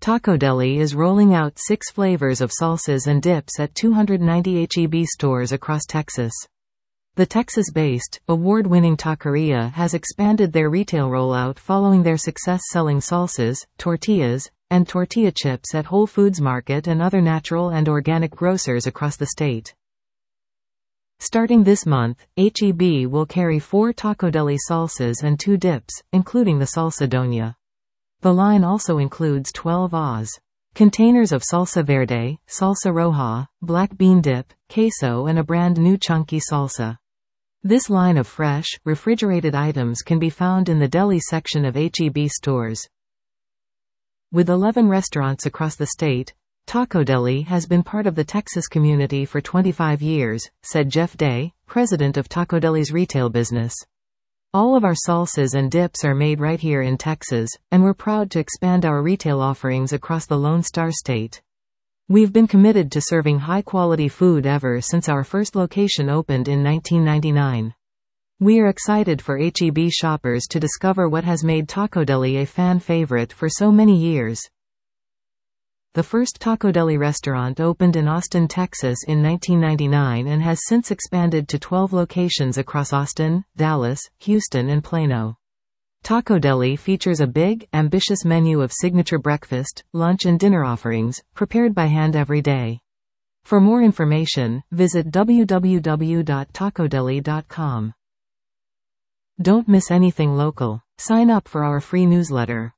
Taco Deli is rolling out 6 flavors of salsas and dips at 290 H-E-B stores across Texas. The Texas-based, award-winning taqueria has expanded their retail rollout following their success selling salsas, tortillas, and tortilla chips at Whole Foods Market and other natural and organic grocers across the state. Starting this month, H-E-B will carry 4 Taco Deli salsas and 2 dips, including the Salsa Doña. The line also includes 12 Oz. Containers of salsa verde, salsa roja, black bean dip, queso and a brand new chunky salsa. This line of fresh, refrigerated items can be found in the deli section of H-E-B stores. With 11 restaurants across the state, Taco Deli has been part of the Texas community for 25 years, said Jeff Day, president of Taco Deli's retail business. All of our salsas and dips are made right here in Texas, and we're proud to expand our retail offerings across the Lone Star State. We've been committed to serving high-quality food ever since our first location opened in 1999. We are excited for H-E-B shoppers to discover what has made Taco Deli a fan favorite for so many years. The first Taco Deli restaurant opened in Austin, Texas in 1999 and has since expanded to 12 locations across Austin, Dallas, Houston and Plano. Taco Deli features a big, ambitious menu of signature breakfast, lunch and dinner offerings, prepared by hand every day. For more information, visit www.tacodeli.com. Don't miss anything local. Sign up for our free newsletter.